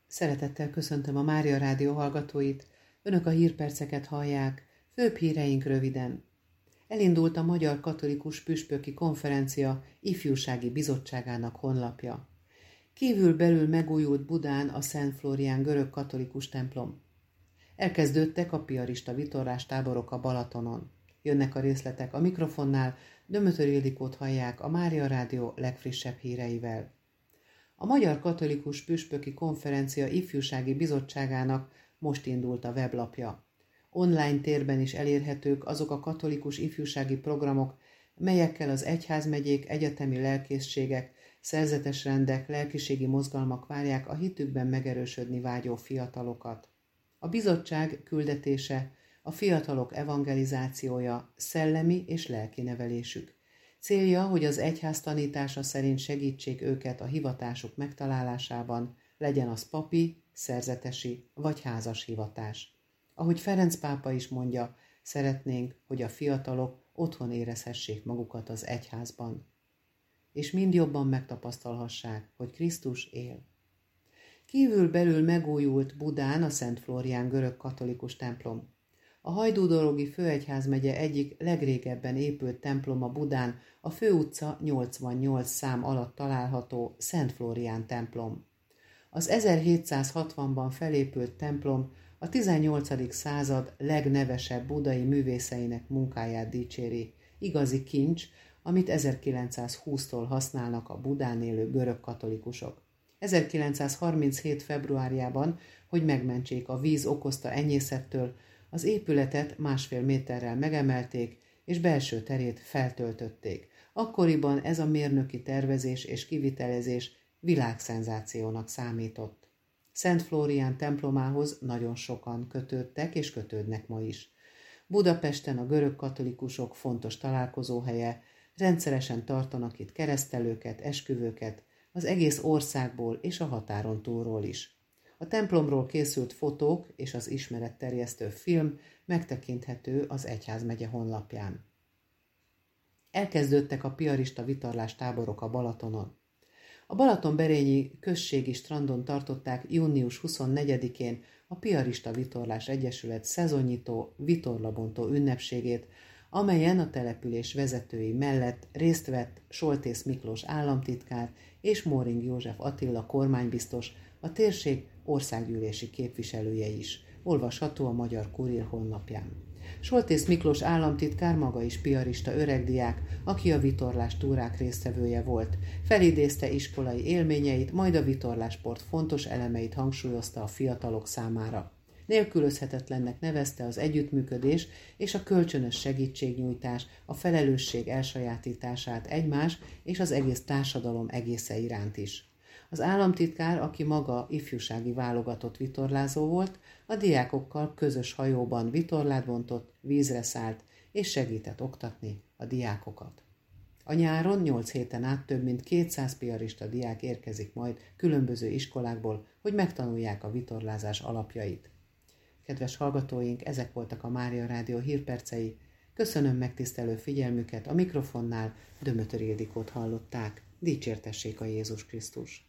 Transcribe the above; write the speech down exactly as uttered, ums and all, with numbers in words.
Szeretettel köszöntöm a Mária Rádió hallgatóit. Önök a hírperceket hallják. Főbb híreink röviden. Elindult a Magyar Katolikus Püspöki Konferencia Ifjúsági Bizottságának honlapja. Kívül-belül megújult Budán a Szent Flórián görög katolikus templom. Elkezdődtek a piarista vitorlás táborok a Balatonon. Jönnek a részletek a mikrofonnál, Dömötör Ildikót hallják a Mária Rádió legfrissebb híreivel. A Magyar Katolikus Püspöki Konferencia Ifjúsági Bizottságának most indult a weblapja. Online térben is elérhetők azok a katolikus ifjúsági programok, melyekkel az egyházmegyék, egyetemi lelkészségek, szerzetes rendek, lelkiségi mozgalmak várják a hitükben megerősödni vágyó fiatalokat. A bizottság küldetése, a fiatalok evangelizációja, szellemi és lelki nevelésük. Célja, hogy az egyház tanítása szerint segítsék őket a hivatásuk megtalálásában, legyen az papi, szerzetesi vagy házas hivatás. Ahogy Ferenc pápa is mondja, szeretnénk, hogy a fiatalok otthon érezhessék magukat az egyházban, és mind jobban megtapasztalhassák, hogy Krisztus él. Kívül-belül megújult Budán a Szent Flórián görög katolikus templom. A Hajdú-dorogi főegyházmegye egyik legrégebben épült temploma Budán, a Főutca nyolcvannyolc szám alatt található Szent Flórián templom. Az ezerhétszázhatvanban felépült templom a tizennyolcadik század legnevesebb budai művészeinek munkáját dicséri, igazi kincs, amit ezerkilencszázhúsztól használnak a Budán élő görög katolikusok. ezerkilencszázharminchét februárjában, hogy megmentsék a víz okozta enyészettől, az épületet másfél méterrel megemelték, és belső terét feltöltötték. Akkoriban ez a mérnöki tervezés és kivitelezés világszenzációnak számított. Szent Flórián templomához nagyon sokan kötődtek és kötődnek ma is. Budapesten a görög katolikusok fontos találkozóhelye, rendszeresen tartanak itt keresztelőket, esküvőket, az egész országból és a határon túlról is. A templomról készült fotók és az ismeretterjesztő film megtekinthető az egyházmegye honlapján. Elkezdődtek a piarista vitorlás táborok a Balatonon. A Balatonberényi községi strandon tartották június huszonnegyedikén a Piarista Vitorlás Egyesület szezonnyitó vitorlabontó ünnepségét, amelyen a település vezetői mellett részt vett Soltész Miklós államtitkár és Móring József Attila kormánybiztos, a térség országgyűlési képviselője is. Olvasható a Magyar Kurír honlapján. Soltész Miklós államtitkár maga is piarista öregdiák, aki a vitorlás túrák résztvevője volt. Felidézte iskolai élményeit, majd a vitorlásport fontos elemeit hangsúlyozta a fiatalok számára. Nélkülözhetetlennek nevezte az együttműködés és a kölcsönös segítségnyújtás, a felelősség elsajátítását egymás és az egész társadalom egésze iránt is. Az államtitkár, aki maga ifjúsági válogatott vitorlázó volt, a diákokkal közös hajóban vitorlát bontott, vízre szállt és segített oktatni a diákokat. A nyáron nyolc héten át több mint kétszáz piarista diák érkezik majd különböző iskolákból, hogy megtanulják a vitorlázás alapjait. Kedves hallgatóink, ezek voltak a Mária Rádió hírpercei. Köszönöm megtisztelő figyelmüket, a mikrofonnál Dömötör Ildikót hallották. Dicsértessék a Jézus Krisztus!